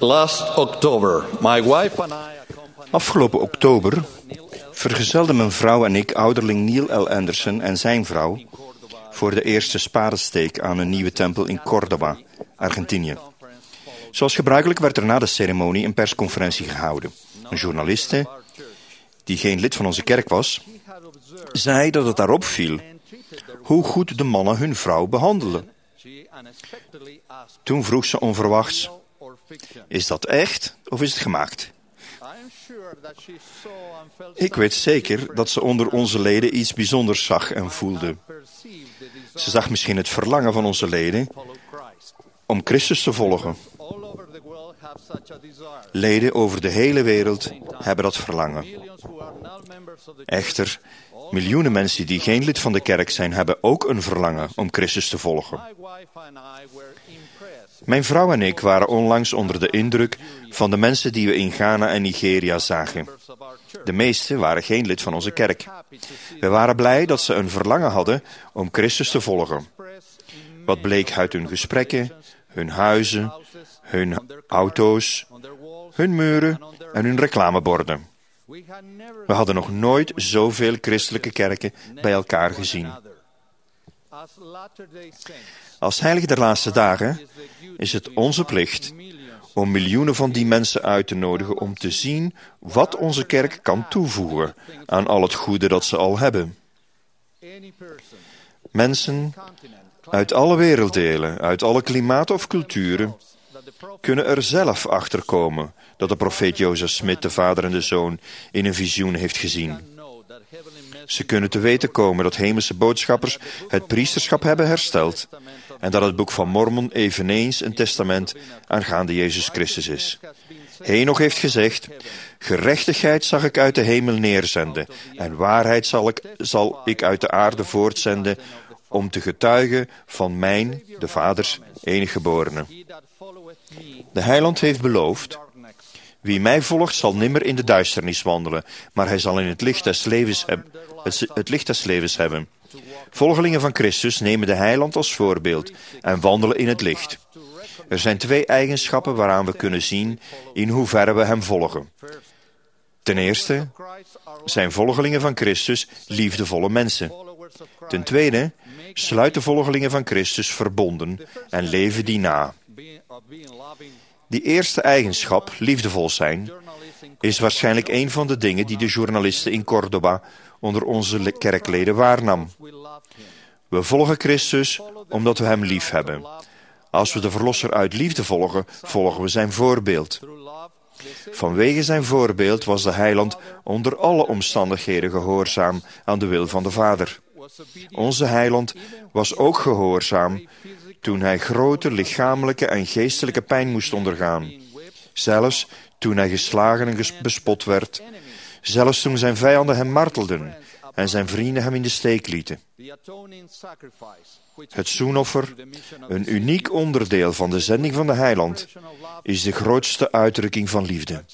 Last October, my wife and I Afgelopen oktober vergezelden mijn vrouw en ik ouderling Neil L. Anderson en zijn vrouw voor de eerste spadesteek aan een nieuwe tempel in Córdoba, Argentinië. Zoals gebruikelijk werd er na de ceremonie een persconferentie gehouden. Een journaliste, die geen lid van onze kerk was, zei dat het daarop viel hoe goed de mannen hun vrouw behandelen. Toen vroeg ze onverwachts: is dat echt of is het gemaakt? Ik weet zeker dat ze onder onze leden iets bijzonders zag en voelde. Ze zag misschien het verlangen van onze leden om Christus te volgen. Leden over de hele wereld hebben dat verlangen. Echter, miljoenen mensen die geen lid van de kerk zijn, hebben ook een verlangen om Christus te volgen. Mijn vrouw en ik waren onlangs onder de indruk van de mensen die we in Ghana en Nigeria zagen. De meesten waren geen lid van onze kerk. We waren blij dat ze een verlangen hadden om Christus te volgen. Wat bleek uit hun gesprekken, hun huizen, hun auto's, hun muren en hun reclameborden. We hadden nog nooit zoveel christelijke kerken bij elkaar gezien. Als heilige der laatste dagen is het onze plicht om miljoenen van die mensen uit te nodigen om te zien wat onze kerk kan toevoegen aan al het goede dat ze al hebben. Mensen uit alle werelddelen, uit alle klimaten of culturen, kunnen er zelf achter komen dat de profeet Joseph Smith de vader en de zoon in een visioen heeft gezien. Ze kunnen te weten komen dat hemelse boodschappers het priesterschap hebben hersteld en dat het boek van Mormon eveneens een testament aangaande Jezus Christus is. Henoch heeft gezegd: gerechtigheid zag ik uit de hemel neerzenden en waarheid zal ik uit de aarde voortzenden om te getuigen van mijn, de vaders, enige geborene. De Heiland heeft beloofd: wie mij volgt zal nimmer in de duisternis wandelen, maar hij zal in het licht des levens hebben. Volgelingen van Christus nemen de Heiland als voorbeeld en wandelen in het licht. Er zijn 2 eigenschappen waaraan we kunnen zien in hoeverre we hem volgen. Ten eerste zijn volgelingen van Christus liefdevolle mensen. Ten tweede sluiten volgelingen van Christus verbonden en leven die na. Die eerste eigenschap, liefdevol zijn, is waarschijnlijk een van de dingen die de journalisten in Córdoba onder onze kerkleden waarnam. We volgen Christus omdat we hem lief hebben. Als we de Verlosser uit liefde volgen, volgen we zijn voorbeeld. Vanwege zijn voorbeeld was de Heiland onder alle omstandigheden gehoorzaam aan de wil van de Vader. Onze Heiland was ook gehoorzaam toen hij grote lichamelijke en geestelijke pijn moest ondergaan. Zelfs toen hij geslagen en bespot werd. Zelfs toen zijn vijanden hem martelden en zijn vrienden hem in de steek lieten. Het zoenoffer, een uniek onderdeel van de zending van de Heiland, is de grootste uitdrukking van liefde.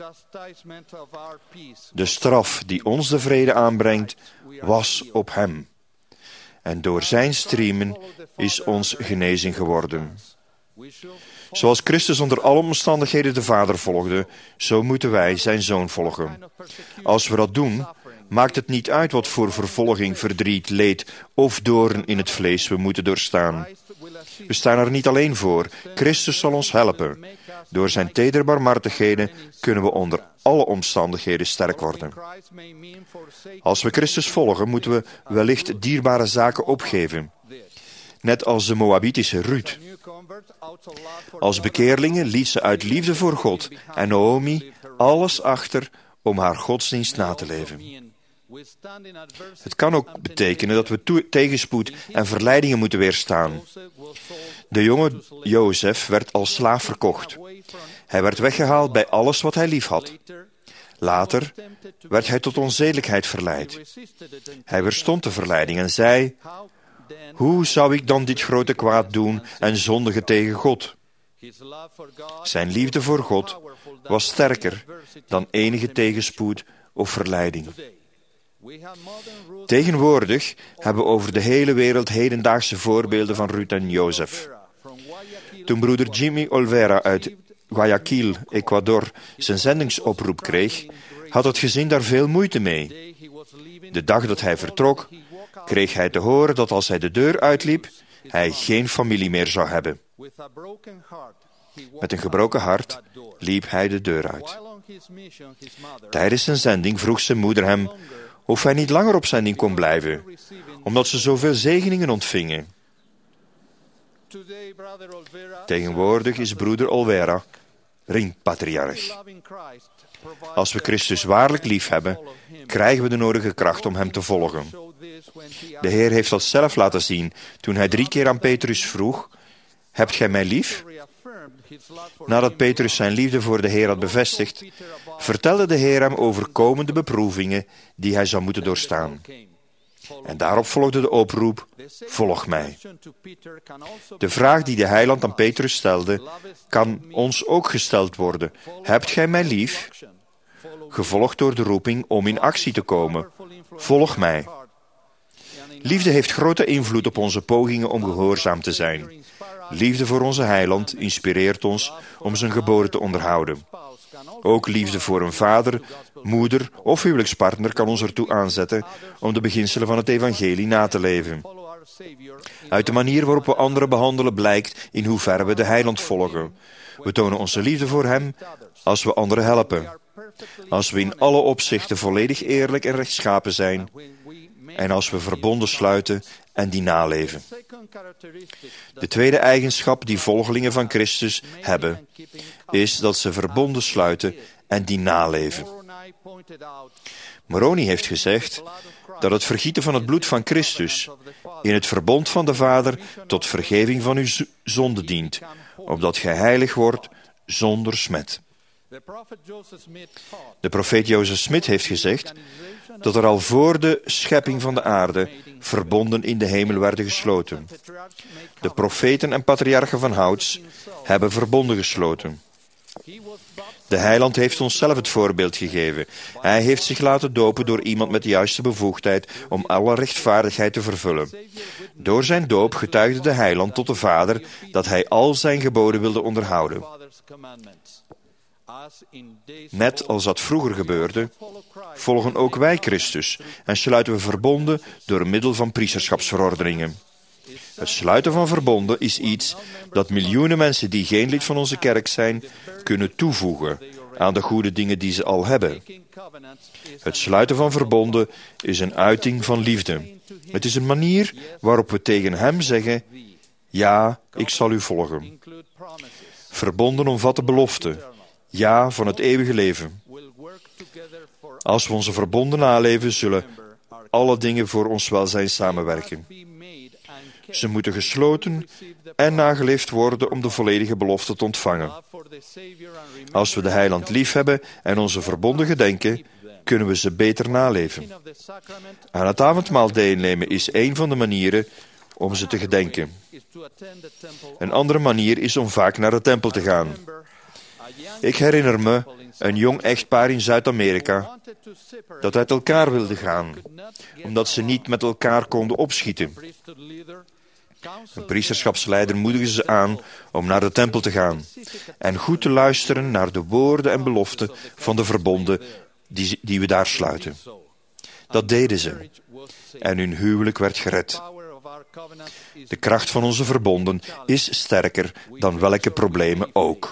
De straf die ons de vrede aanbrengt, was op hem. En door zijn striemen is ons genezing geworden. Zoals Christus onder alle omstandigheden de Vader volgde, zo moeten wij zijn Zoon volgen. Als we dat doen, maakt het niet uit wat voor vervolging, verdriet, leed of doorn in het vlees we moeten doorstaan. We staan er niet alleen voor. Christus zal ons helpen. Door zijn tedere barmhartigheden kunnen we onder alle omstandigheden sterk worden. Als we Christus volgen, moeten we wellicht dierbare zaken opgeven. Net als de Moabitische Ruth. Als bekeerlinge liet ze uit liefde voor God en Naomi alles achter om haar godsdienst na te leven. Het kan ook betekenen dat we tegenspoed en verleidingen moeten weerstaan. De jonge Jozef werd als slaaf verkocht. Hij werd weggehaald bij alles wat hij lief had. Later werd hij tot onzedelijkheid verleid. Hij weerstond de verleiding en zei: hoe zou ik dan dit grote kwaad doen en zondigen tegen God? Zijn liefde voor God was sterker dan enige tegenspoed of verleiding. Tegenwoordig hebben we over de hele wereld hedendaagse voorbeelden van Ruth en Jozef. Toen broeder Jimmy Olvera uit Guayaquil, Ecuador, zijn zendingsoproep kreeg, had het gezin daar veel moeite mee. De dag dat hij vertrok, kreeg hij te horen dat als hij de deur uitliep, hij geen familie meer zou hebben. Met een gebroken hart liep hij de deur uit. Tijdens zijn zending vroeg zijn moeder hem of hij niet langer op zending kon blijven, omdat ze zoveel zegeningen ontvingen. Tegenwoordig is broeder Olvera ringpatriarch. Als we Christus waarlijk lief hebben, krijgen we de nodige kracht om hem te volgen. De Heer heeft dat zelf laten zien toen hij 3 keer aan Petrus vroeg: hebt gij mij lief? Nadat Petrus zijn liefde voor de Heer had bevestigd, vertelde de Heer hem over komende beproevingen die hij zou moeten doorstaan. En daarop volgde de oproep: volg mij. De vraag die de Heiland aan Petrus stelde, kan ons ook gesteld worden: hebt gij mij lief? Gevolgd door de roeping om in actie te komen: volg mij. Liefde heeft grote invloed op onze pogingen om gehoorzaam te zijn. Liefde voor onze Heiland inspireert ons om zijn geboden te onderhouden. Ook liefde voor een vader, moeder of huwelijkspartner kan ons ertoe aanzetten om de beginselen van het evangelie na te leven. Uit de manier waarop we anderen behandelen blijkt in hoeverre we de Heiland volgen. We tonen onze liefde voor hem als we anderen helpen. Als we in alle opzichten volledig eerlijk en rechtschapen zijn. En als we verbonden sluiten en die naleven. De tweede eigenschap die volgelingen van Christus hebben, is dat ze verbonden sluiten en die naleven. Moroni heeft gezegd dat het vergieten van het bloed van Christus in het verbond van de Vader tot vergeving van uw zonde dient, opdat gij heilig wordt zonder smet. De profeet Joseph Smith heeft gezegd dat er al voor de schepping van de aarde verbonden in de hemel werden gesloten. De profeten en patriarchen van houts hebben verbonden gesloten. De Heiland heeft ons zelf het voorbeeld gegeven. Hij heeft zich laten dopen door iemand met de juiste bevoegdheid om alle rechtvaardigheid te vervullen. Door zijn doop getuigde de Heiland tot de Vader dat hij al zijn geboden wilde onderhouden. Net als dat vroeger gebeurde, volgen ook wij Christus en sluiten we verbonden door middel van priesterschapsverordeningen. Het sluiten van verbonden is iets dat miljoenen mensen die geen lid van onze kerk zijn, kunnen toevoegen aan de goede dingen die ze al hebben. Het sluiten van verbonden is een uiting van liefde. Het is een manier waarop we tegen hem zeggen: ja, ik zal u volgen. Verbonden omvatten beloften. Ja, van het eeuwige leven. Als we onze verbonden naleven, zullen alle dingen voor ons welzijn samenwerken. Ze moeten gesloten en nageleefd worden om de volledige belofte te ontvangen. Als we de Heiland lief hebben en onze verbonden gedenken, kunnen we ze beter naleven. Aan het avondmaal deelnemen is een van de manieren om ze te gedenken. Een andere manier is om vaak naar de tempel te gaan. Ik herinner me een jong echtpaar in Zuid-Amerika dat uit elkaar wilde gaan, omdat ze niet met elkaar konden opschieten. Een priesterschapsleider moedigde ze aan om naar de tempel te gaan en goed te luisteren naar de woorden en beloften van de verbonden die we daar sluiten. Dat deden ze en hun huwelijk werd gered. De kracht van onze verbonden is sterker dan welke problemen ook.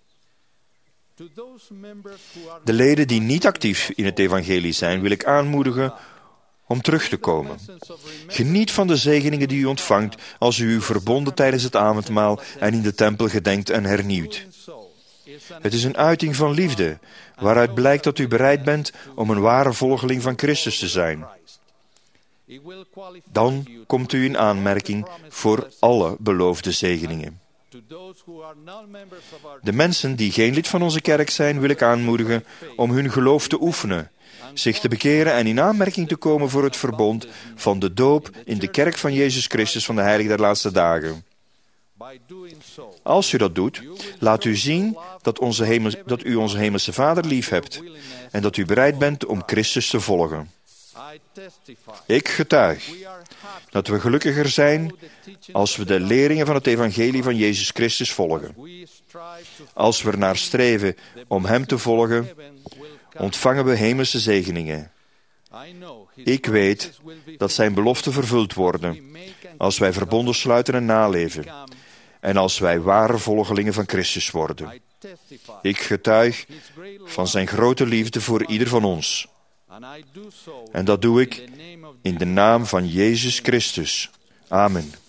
De leden die niet actief in het evangelie zijn, wil ik aanmoedigen om terug te komen. Geniet van de zegeningen die u ontvangt als u uw verbonden tijdens het avondmaal en in de tempel gedenkt en hernieuwt. Het is een uiting van liefde, waaruit blijkt dat u bereid bent om een ware volgeling van Christus te zijn. Dan komt u in aanmerking voor alle beloofde zegeningen. De mensen die geen lid van onze kerk zijn, wil ik aanmoedigen om hun geloof te oefenen, zich te bekeren en in aanmerking te komen voor het verbond van de doop in de kerk van Jezus Christus van de Heilige der Laatste Dagen. Als u dat doet, laat u zien dat u onze hemelse Vader lief hebt en dat u bereid bent om Christus te volgen. Ik getuig dat we gelukkiger zijn als we de leringen van het evangelie van Jezus Christus volgen. Als we ernaar streven om Hem te volgen, ontvangen we hemelse zegeningen. Ik weet dat Zijn beloften vervuld worden als wij verbonden sluiten en naleven en als wij ware volgelingen van Christus worden. Ik getuig van Zijn grote liefde voor ieder van ons. En dat doe ik in de naam van Jezus Christus. Amen.